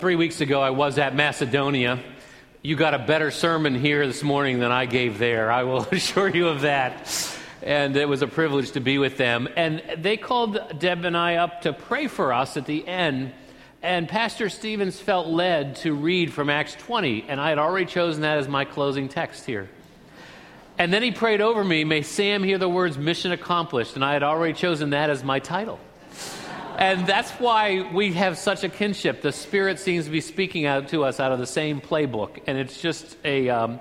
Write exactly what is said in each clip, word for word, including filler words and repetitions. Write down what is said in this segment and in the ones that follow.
Three weeks ago, I was at Macedonia. You got a better sermon here this morning than I gave there. I will assure you of that. And it was a privilege to be with them. And they called Deb and I up to pray for us at the end. And Pastor Stevens felt led to read from Acts twenty. And I had already chosen that as my closing text here. And then he prayed over me, "May Sam hear the words mission accomplished." And I had already chosen that as my title. And that's why we have such a kinship. The Spirit seems to be speaking out to us out of the same playbook, and it's just a um,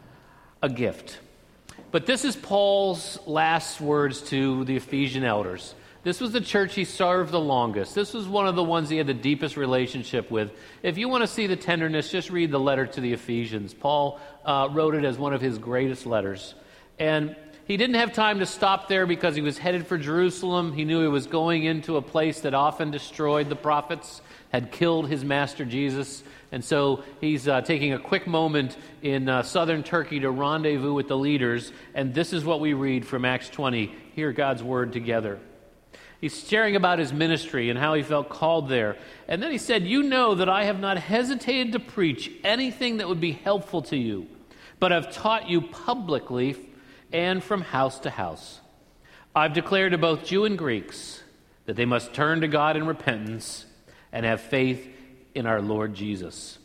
a gift. But this is Paul's last words to the Ephesian elders. This was the church he served the longest. This was one of the ones he had the deepest relationship with. If you want to see the tenderness, just read the letter to the Ephesians. Paul uh, wrote it as one of his greatest letters. And he didn't have time to stop there because he was headed for Jerusalem. He knew he was going into a place that often destroyed the prophets, had killed his master Jesus. And so he's uh, taking a quick moment in uh, southern Turkey to rendezvous with the leaders. And this is what we read from Acts twenty. Hear God's word together. He's sharing about his ministry and how he felt called there. And then he said, "You know that I have not hesitated to preach anything that would be helpful to you, but have taught you publicly and from house to house. I've declared to both Jew and Greeks that they must turn to God in repentance and have faith in our Lord Jesus.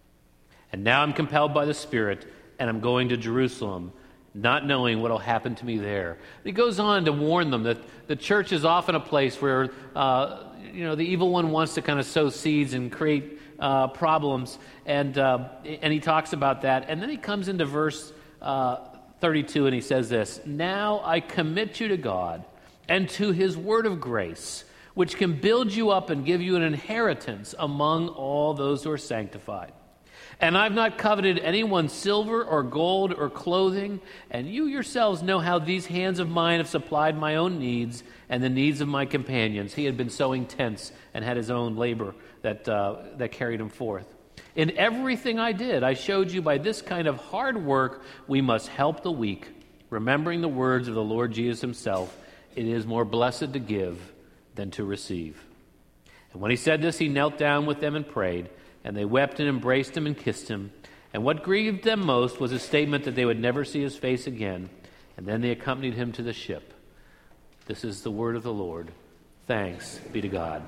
And now I'm compelled by the Spirit, and I'm going to Jerusalem, not knowing what will happen to me there." He goes on to warn them that the church is often a place where uh, you know the evil one wants to kind of sow seeds and create uh, problems, and uh, and he talks about that. And then he comes into verse uh, thirty-two, and he says this: "Now I commit you to God and to his word of grace, which can build you up and give you an inheritance among all those who are sanctified. And I've not coveted anyone's silver or gold or clothing, and you yourselves know how these hands of mine have supplied my own needs and the needs of my companions." He had been sowing tents and had his own labor that uh, that carried him forth. "In everything I did, I showed you by this kind of hard work we must help the weak, remembering the words of the Lord Jesus himself, 'It is more blessed to give than to receive.' And when he said this, he knelt down with them and prayed, and they wept and embraced him and kissed him. And what grieved them most was his statement that they would never see his face again. And then they accompanied him to the ship." This is the word of the Lord. Thanks be to God.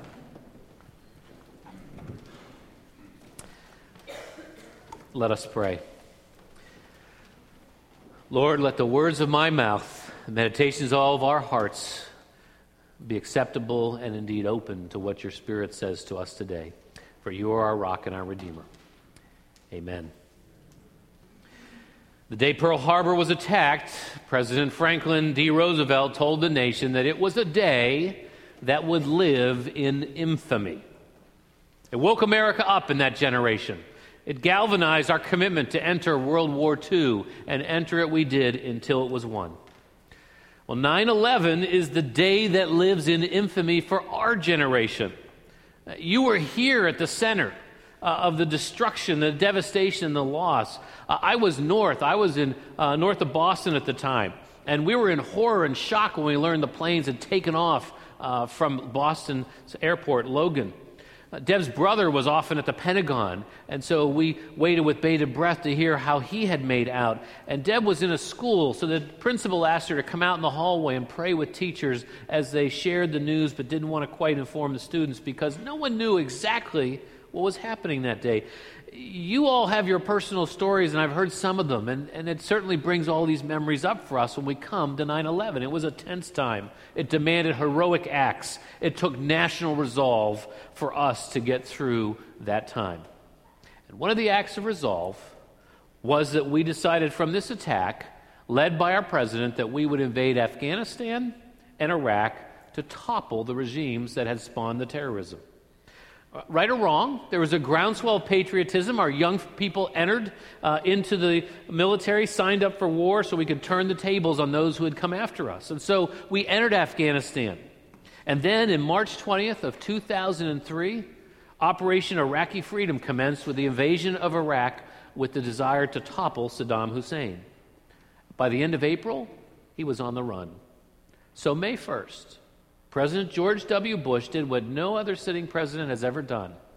Let us pray. Lord, let the words of my mouth, the meditations of all of our hearts be acceptable and indeed open to what your Spirit says to us today. For you are our rock and our Redeemer. Amen. The day Pearl Harbor was attacked, President Franklin D. Roosevelt told the nation that it was a day that would live in infamy. It woke America up in that generation. It galvanized our commitment to enter World War Two, and enter it we did until it was won. Well, nine eleven is the day that lives in infamy for our generation. You were here at the center uh, of the destruction, the devastation, the loss. Uh, I was north. I was in uh, north of Boston at the time, and we were in horror and shock when we learned the planes had taken off uh, from Boston's airport, Logan. Uh, Deb's brother was often at the Pentagon, and so we waited with bated breath to hear how he had made out. And Deb was in a school, so the principal asked her to come out in the hallway and pray with teachers as they shared the news, but didn't want to quite inform the students because no one knew exactly what was happening that day. You all have your personal stories, and I've heard some of them, and, and it certainly brings all these memories up for us when we come to nine eleven. It was a tense time. It demanded heroic acts. It took national resolve for us to get through that time. And one of the acts of resolve was that we decided from this attack, led by our president, that we would invade Afghanistan and Iraq to topple the regimes that had spawned the terrorism. Right or wrong, there was a groundswell of patriotism. Our young people entered uh, into the military, signed up for war so we could turn the tables on those who had come after us. And so we entered Afghanistan. And then in March twentieth of two thousand three, Operation Iraqi Freedom commenced with the invasion of Iraq with the desire to topple Saddam Hussein. By the end of April, he was on the run. So May first, President George W. Bush did what no other sitting president has ever done.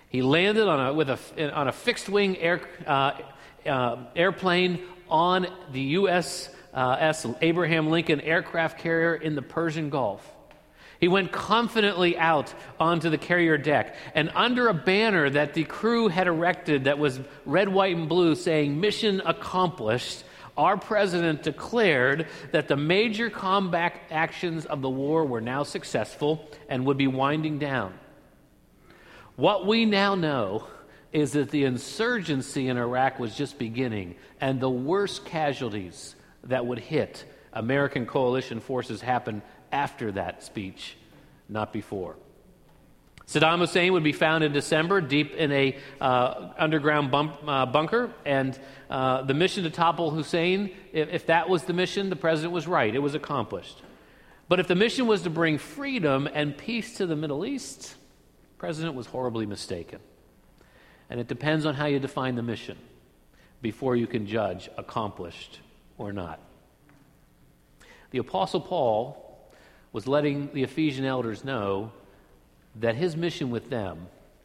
He landed on a, with a, on a fixed-wing air, uh, uh, airplane on the U S S Abraham Lincoln aircraft carrier in the Persian Gulf. He went confidently out onto the carrier deck, and under a banner that the crew had erected that was red, white, and blue saying, "Mission accomplished," our president declared that the major combat actions of the war were now successful and would be winding down. What we now know is that the insurgency in Iraq was just beginning, and the worst casualties that would hit American coalition forces happened after that speech, not before. Saddam Hussein would be found in December deep in a uh, underground bump, uh, bunker, and uh, the mission to topple Hussein, if, if that was the mission, the president was right. It was accomplished. But if the mission was to bring freedom and peace to the Middle East, the president was horribly mistaken. And it depends on how you define the mission before you can judge accomplished or not. The Apostle Paul was letting the Ephesian elders know that his mission with them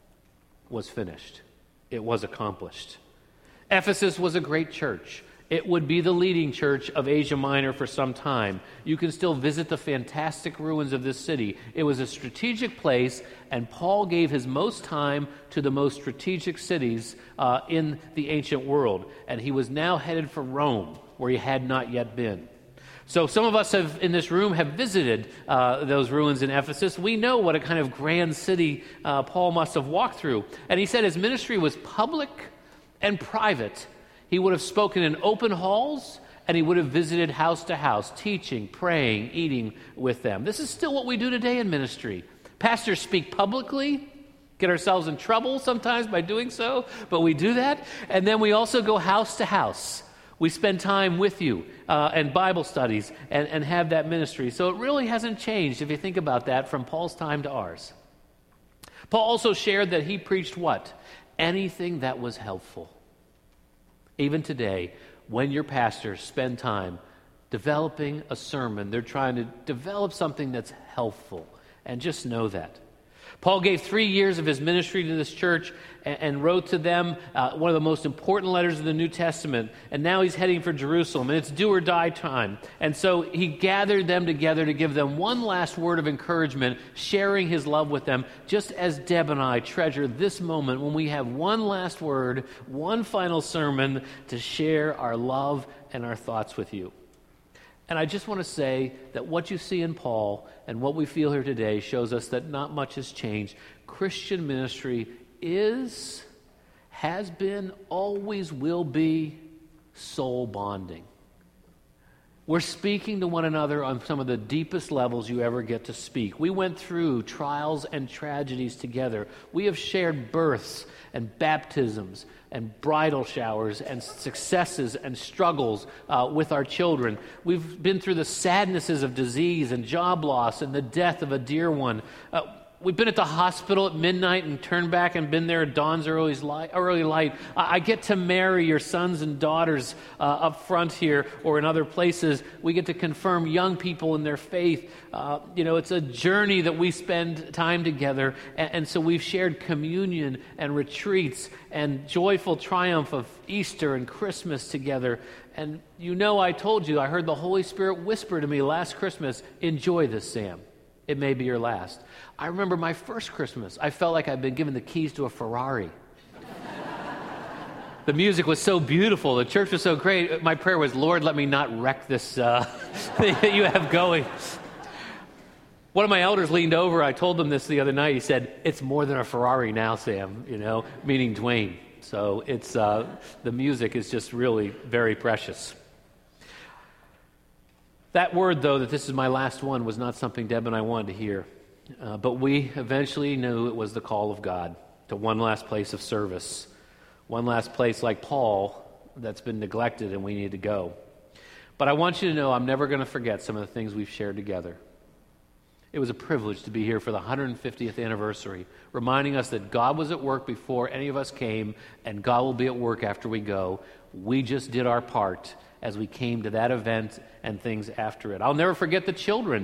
was finished. It was accomplished. Ephesus was a great church. It would be the leading church of Asia Minor for some time. You can still visit the fantastic ruins of this city. It was a strategic place, and Paul gave his most time to the most strategic cities uh, in the ancient world. And he was now headed for Rome, where he had not yet been. So some of us have in this room have visited uh, those ruins in Ephesus. We know what a kind of grand city uh, Paul must have walked through. And he said his ministry was public and private. He would have spoken in open halls, and he would have visited house to house, teaching, praying, eating with them. This is still what we do today in ministry. Pastors speak publicly, get ourselves in trouble sometimes by doing so, but we do that. And then we also go house to house. We spend time with you uh, and Bible studies and, and have that ministry. So it really hasn't changed, if you think about that, from Paul's time to ours. Paul also shared that he preached what? Anything that was helpful. Even today, when your pastors spend time developing a sermon, they're trying to develop something that's helpful. And just know that. Paul gave three years of his ministry to this church and, and wrote to them uh, one of the most important letters of the New Testament. And now he's heading for Jerusalem, and it's do or die time. And so he gathered them together to give them one last word of encouragement, sharing his love with them, just as Deb and I treasure this moment when we have one last word, one final sermon to share our love and our thoughts with you. And I just want to say that what you see in Paul and what we feel here today shows us that not much has changed. Christian ministry is, has been, always will be soul bonding. We're speaking to one another on some of the deepest levels you ever get to speak. We went through trials and tragedies together. We have shared births and baptisms and bridal showers and successes and struggles uh, with our children. We've been through the sadnesses of disease and job loss and the death of a dear one. Uh, We've been at the hospital at midnight and turned back and been there at dawn's early light. Early light. I get to marry your sons and daughters uh, up front here or in other places. We get to confirm young people in their faith. Uh, you know, it's a journey that we spend time together. And, and so we've shared communion and retreats and joyful triumph of Easter and Christmas together. And you know, I told you, I heard the Holy Spirit whisper to me last Christmas, enjoy this, Sam. It may be your last. I remember my first Christmas. I felt like I'd been given the keys to a Ferrari. The music was so beautiful. The church was so great. My prayer was, Lord, let me not wreck this uh, thing that you have going. One of my elders leaned over. I told him this the other night. He said, it's more than a Ferrari now, Sam, you know, meaning Dwayne. So it's uh, the music is just really very precious. That word, though, that this is my last one, was not something Deb and I wanted to hear. Uh, but we eventually knew it was the call of God to one last place of service, one last place like Paul that's been neglected and we need to go. But I want you to know I'm never going to forget some of the things we've shared together. It was a privilege to be here for the one hundred fiftieth anniversary, reminding us that God was at work before any of us came, and God will be at work after we go. We just did our part as we came to that event and things after it. I'll never forget the children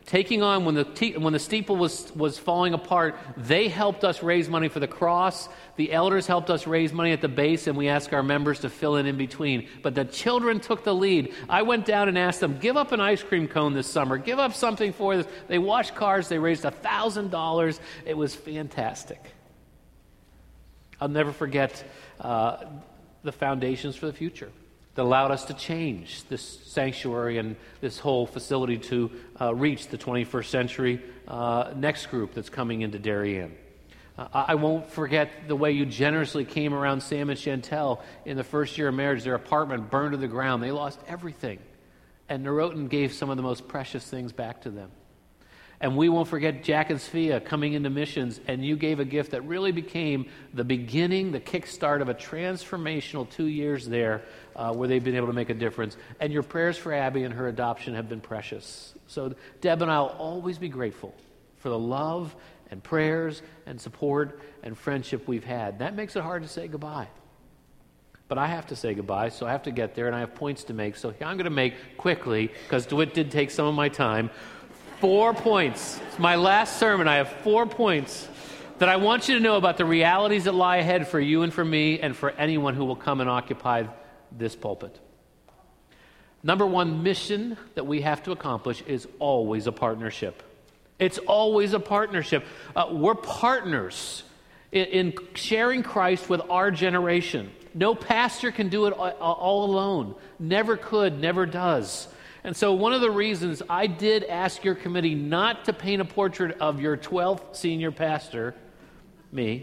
Taking on, when the te- when the steeple was, was falling apart, they helped us raise money for the cross. The elders helped us raise money at the base, and we asked our members to fill in in between. But the children took the lead. I went down and asked them, give up an ice cream cone this summer. Give up something for this. They washed cars. They raised one thousand dollars. It was fantastic. I'll never forget uh, the foundations for the future that allowed us to change this sanctuary and this whole facility to uh, reach the twenty-first century uh, next group that's coming into Darien. Uh, I won't forget the way you generously came around Sam and Chantel in the first year of marriage. Their apartment burned to the ground. They lost everything. And Norotan gave some of the most precious things back to them. And we won't forget Jack and Sophia coming into missions, and you gave a gift that really became the beginning, the kickstart of a transformational two years there uh, where they've been able to make a difference. And your prayers for Abby and her adoption have been precious. So Deb and I will always be grateful for the love and prayers and support and friendship we've had. That makes it hard to say goodbye. But I have to say goodbye, so I have to get there, and I have points to make. So I'm going to make quickly, because DeWitt did take some of my time, Four points. It's my last sermon. I have four points that I want you to know about the realities that lie ahead for you and for me and for anyone who will come and occupy this pulpit. Number one mission that we have to accomplish is always a partnership. It's always a partnership. Uh, we're partners in, in sharing Christ with our generation. No pastor can do it all, all alone. Never could, never does. And so one of the reasons I did ask your committee not to paint a portrait of your twelfth senior pastor, me,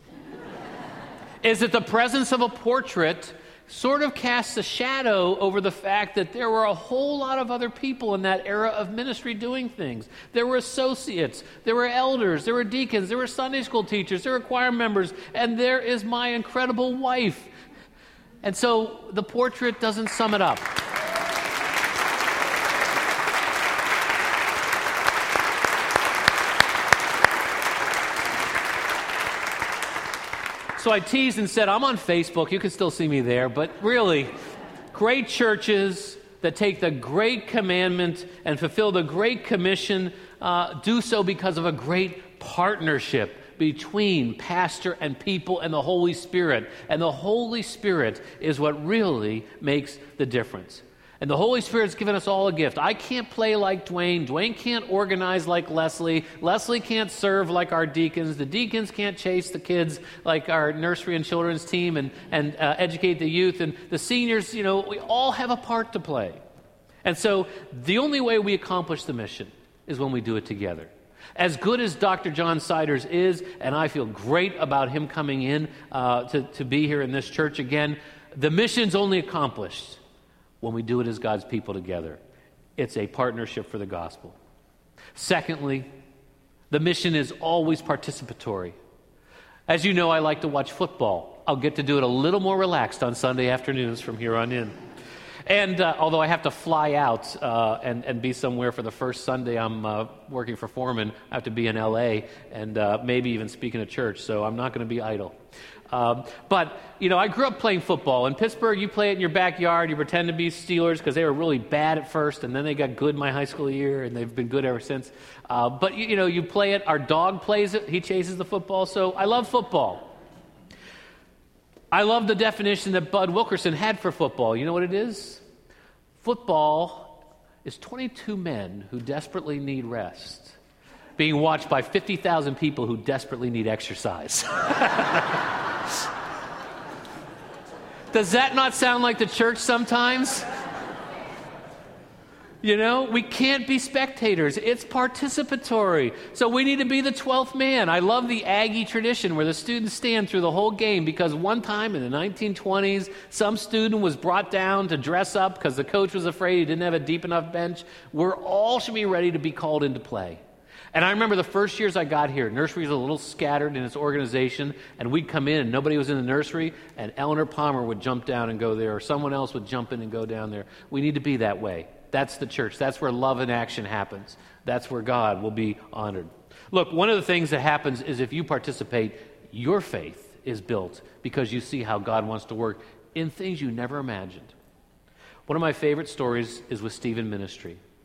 is that the presence of a portrait sort of casts a shadow over the fact that there were a whole lot of other people in that era of ministry doing things. There were associates, there were elders, there were deacons, there were Sunday school teachers, there were choir members, and there is my incredible wife. And so the portrait doesn't sum it up. So I teased and said, I'm on Facebook. You can still see me there. But really, great churches that take the great commandment and fulfill the great commission uh, do so because of a great partnership between pastor and people and the Holy Spirit. And the Holy Spirit is what really makes the difference. And the Holy Spirit's given us all a gift. I can't play like Dwayne. Dwayne can't organize like Leslie. Leslie can't serve like our deacons. The deacons can't chase the kids like our nursery and children's team and, and uh, educate the youth. And the seniors, you know, we all have a part to play. And so the only way we accomplish the mission is when we do it together. As good as Doctor John Siders is, and I feel great about him coming in uh, to, to be here in this church again, the mission's only accomplished when we do it as God's people together. It's a partnership for the gospel. Secondly, the mission is always participatory. As you know, I like to watch football. I'll get to do it a little more relaxed on Sunday afternoons from here on in. And uh, although I have to fly out uh, and, and be somewhere for the first Sunday I'm uh, working for Foreman, I have to be in L A and uh, maybe even speak in a church, so I'm not going to be idle. Um, but, you know, I grew up playing football. In Pittsburgh, you play it in your backyard. You pretend to be Steelers because they were really bad at first, and then they got good my high school year, and they've been good ever since. Uh, but, you, you know, you play it. Our dog plays it. He chases the football. So I love football. I love the definition that Bud Wilkerson had for football. You know what it is? Football is twenty-two men who desperately need rest, being watched by fifty thousand people who desperately need exercise. Does that not sound like the church sometimes? You know, we can't be spectators. It's participatory. So we need to be the twelfth man. I love the Aggie tradition where the students stand through the whole game because one time in the nineteen twenties, some student was brought down to dress up because the coach was afraid he didn't have a deep enough bench. We're all should be ready to be called into play. And I remember the first years I got here, nursery was a little scattered in its organization, and we'd come in and nobody was in the nursery, and Eleanor Palmer would jump down and go there, or someone else would jump in and go down there. We need to be that way. That's the church. That's where love and action happens. That's where God will be honored. Look, one of the things that happens is if you participate, your faith is built because you see how God wants to work in things you never imagined. One of my favorite stories is with Stephen Ministry.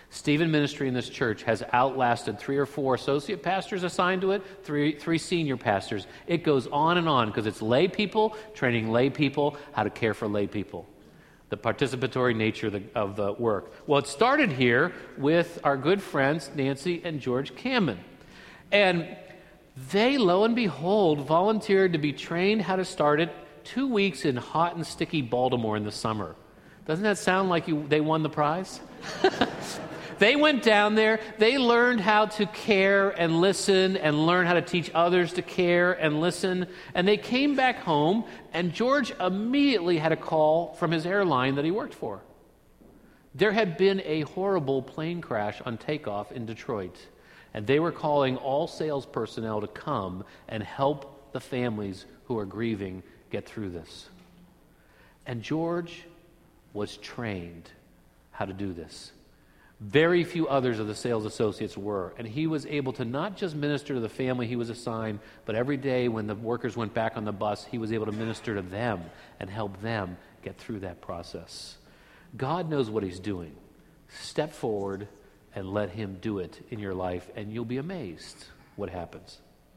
Stephen ministry in this church has outlasted three or four associate pastors assigned to it, three three senior pastors. It goes on and on because it's lay people training lay people how to care for lay people. The participatory nature of the, of the work. Well, it started here with our good friends Nancy and George Cameron. And they, lo and behold, volunteered to be trained how to start it two weeks in hot and sticky Baltimore in the summer. Doesn't that sound like you, they won the prize? They went down there, they learned how to care and listen and learn how to teach others to care and listen. And they came back home, and George immediately had a call from his airline that he worked for. There had been a horrible plane crash on takeoff in Detroit, and they were calling all sales personnel to come and help the families who are grieving get through this. And George was trained how to do this. Very few others of the sales associates were, and he was able to not just minister to the family he was assigned, but every day when the workers went back on the bus, he was able to minister to them and help them get through that process. God knows what he's doing. Step forward and let him do it in your life, and you'll be amazed what happens.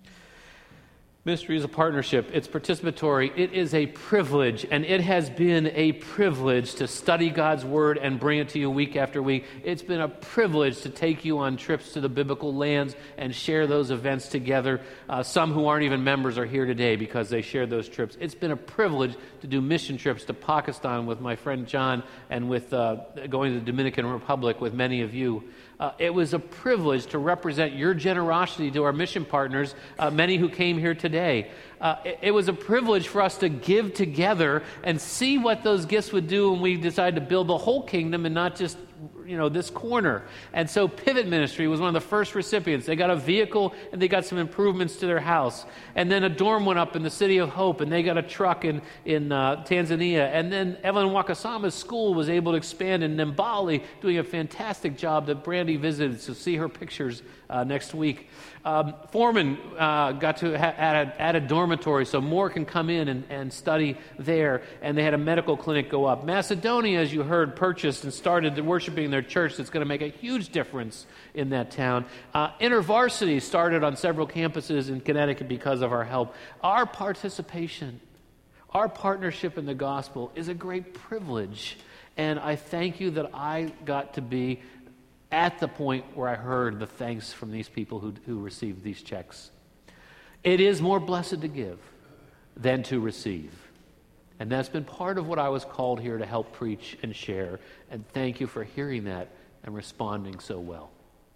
Ministry is a partnership. It's participatory. It is a privilege, and it has been a privilege to study God's Word and bring it to you week after week. It's been a privilege to take you on trips to the biblical lands and share those events together. Uh, some who aren't even members are here today because they shared those trips. It's been a privilege to do mission trips to Pakistan with my friend John and with uh, going to the Dominican Republic with many of you. Uh, it was a privilege to represent your generosity to our mission partners, uh, many who came here today. Uh, it, it was a privilege for us to give together and see what those gifts would do when we decided to build the whole kingdom and not just, you know, this corner. And so Pivot Ministry was one of the first recipients. They got a vehicle and they got some improvements to their house. And then a dorm went up in the City of Hope, and they got a truck in, in uh, Tanzania. And then Evelyn Wakasama's school was able to expand in Nimbali, doing a fantastic job that Brandy visited, so see her pictures uh, next week. Um, Foreman uh, got to ha- add, a, add a dormitory so more can come in and, and study there. And they had a medical clinic go up. Macedonia, as you heard, purchased and started worshiping their church. That's going to make a huge difference in that town. Uh, InterVarsity started on several campuses in Connecticut because of our help. Our participation, our partnership in the gospel is a great privilege. And I thank you that I got to be at the point where I heard the thanks from these people who, who received these checks. It is more blessed to give than to receive. And that's been part of what I was called here to help preach and share. And thank you for hearing that and responding so well.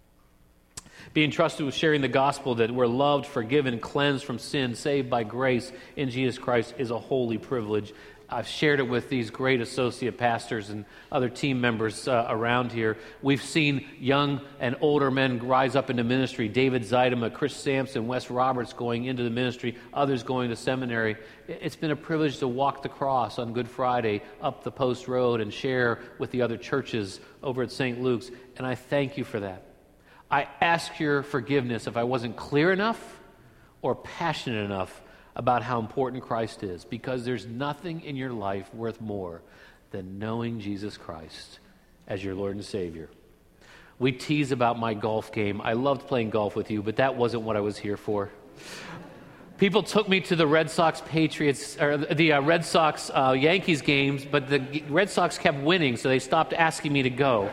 Being trusted with sharing the gospel that we're loved, forgiven, cleansed from sin, saved by grace in Jesus Christ is a holy privilege. I've shared it with these great associate pastors and other team members uh, around here. We've seen young and older men rise up into ministry. David Zeidema, Chris Sampson, Wes Roberts going into the ministry, others going to seminary. It's been a privilege to walk the cross on Good Friday up the Post Road and share with the other churches over at Saint Luke's. And I thank you for that. I ask your forgiveness if I wasn't clear enough or passionate enough about how important Christ is, because there's nothing in your life worth more than knowing Jesus Christ as your Lord and Savior. We tease about my golf game. I loved playing golf with you, but that wasn't what I was here for. People took me to the Red Sox Patriots, or the uh, Red Sox uh, Yankees games, but the Red Sox kept winning, so they stopped asking me to go.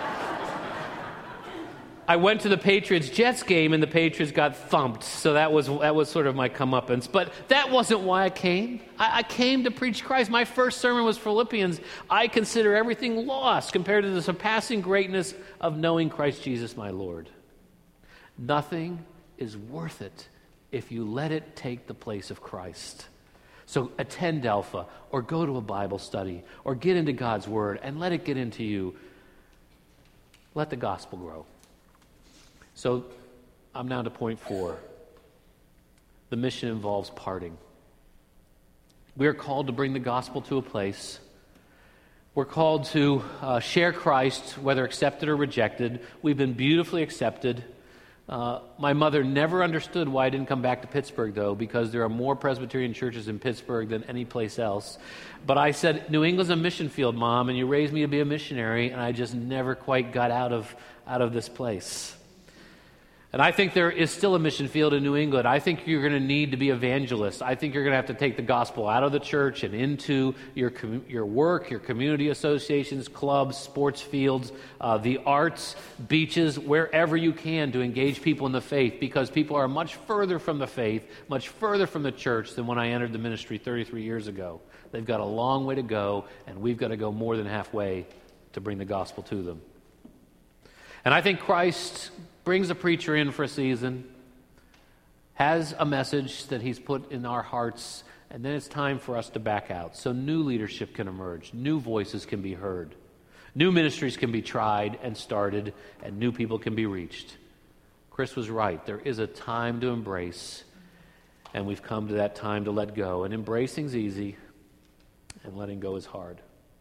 I went to the Patriots-Jets game, and the Patriots got thumped. So that was that was sort of my comeuppance. But that wasn't why I came. I, I came to preach Christ. My first sermon was Philippians. I consider everything lost compared to the surpassing greatness of knowing Christ Jesus my Lord. Nothing is worth it if you let it take the place of Christ. So attend Alpha, or go to a Bible study, or get into God's Word, and let it get into you. Let the gospel grow. So I'm now to point four. The mission involves parting. We are called to bring the gospel to a place. We're called to uh, share Christ, whether accepted or rejected. We've been beautifully accepted. Uh, my mother never understood why I didn't come back to Pittsburgh, though, because there are more Presbyterian churches in Pittsburgh than any place else. But I said, New England's a mission field, Mom, and you raised me to be a missionary, and I just never quite got out of out of this place. And I think there is still a mission field in New England. I think you're going to need to be evangelists. I think you're going to have to take the gospel out of the church and into your com- your work, your community associations, clubs, sports fields, uh, the arts, beaches, wherever you can to engage people in the faith, because people are much further from the faith, much further from the church than when I entered the ministry thirty-three years ago. They've got a long way to go, and we've got to go more than halfway to bring the gospel to them. And I think Christ brings a preacher in for a season, has a message that he's put in our hearts, and then it's time for us to back out. So new leadership can emerge, new voices can be heard, new ministries can be tried and started, and new people can be reached. Chris was right. There is a time to embrace, and we've come to that time to let go. And embracing's easy, and letting go is hard.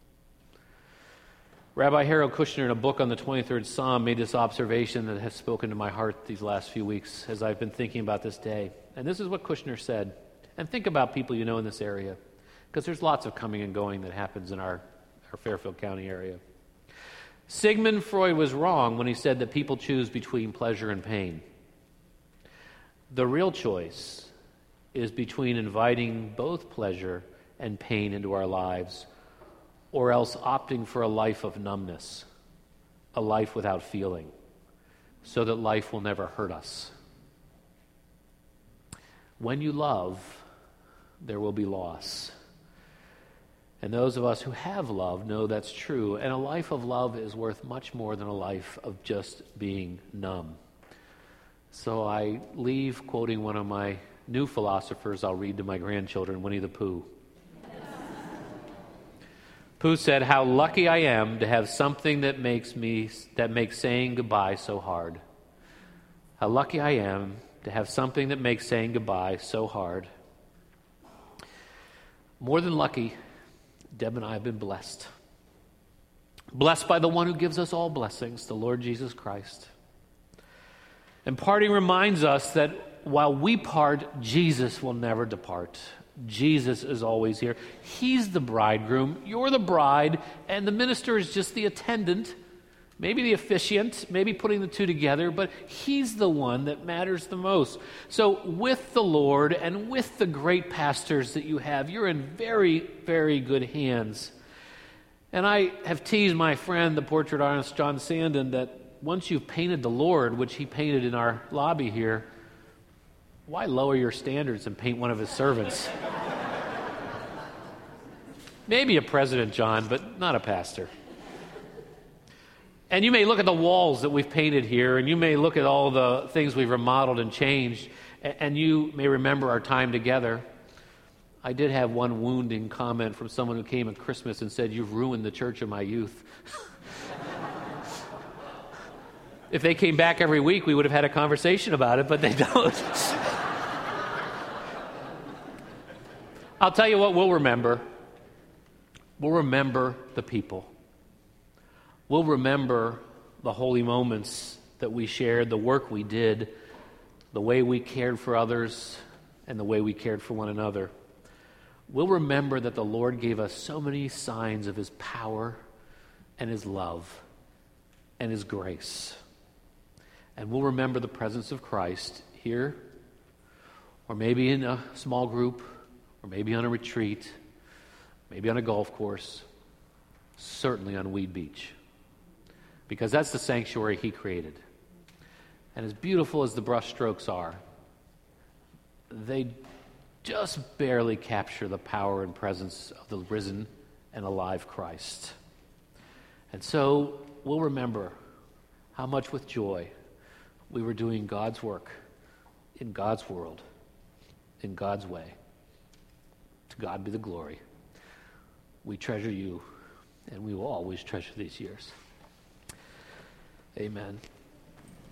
Rabbi Harold Kushner, in a book on the twenty-third Psalm, made this observation that has spoken to my heart these last few weeks as I've been thinking about this day. And this is what Kushner said. And think about people you know in this area, because there's lots of coming and going that happens in our, our Fairfield County area. Sigmund Freud was wrong when he said that people choose between pleasure and pain. The real choice is between inviting both pleasure and pain into our lives, or else opting for a life of numbness, a life without feeling, so that life will never hurt us. When you love, there will be loss. And those of us who have loved know that's true, and a life of love is worth much more than a life of just being numb. So I leave quoting one of my new philosophers I'll read to my grandchildren, Winnie the Pooh. Pooh said, "How lucky I am to have something that makes me that makes saying goodbye so hard. How lucky I am to have something that makes saying goodbye so hard." More than lucky, Deb and I have been blessed. Blessed by the one who gives us all blessings, the Lord Jesus Christ. And parting reminds us that while we part, Jesus will never depart. Jesus is always here. He's the bridegroom, you're the bride, and the minister is just the attendant, maybe the officiant, maybe putting the two together, but he's the one that matters the most. So with the Lord and with the great pastors that you have, you're in very, very good hands. And I have teased my friend, the portrait artist John Sandin, that once you've painted the Lord, which he painted in our lobby here, why lower your standards and paint one of his servants? Maybe a president, John, but not a pastor. And you may look at the walls that we've painted here, and you may look at all the things we've remodeled and changed, and you may remember our time together. I did have one wounding comment from someone who came at Christmas and said, "You've ruined the church of my youth." If they came back every week, we would have had a conversation about it, but they don't. I'll tell you what we'll remember. We'll remember the people. We'll remember the holy moments that we shared, the work we did, the way we cared for others, and the way we cared for one another. We'll remember that the Lord gave us so many signs of His power and His love and His grace. And we'll remember the presence of Christ here, or maybe in a small group, or maybe on a retreat, maybe on a golf course, certainly on Weed Beach. Because that's the sanctuary He created. And as beautiful as the brush strokes are, they just barely capture the power and presence of the risen and alive Christ. And so we'll remember how much with joy we were doing God's work in God's world, in God's way. To God be the glory. We treasure you, and we will always treasure these years. Amen.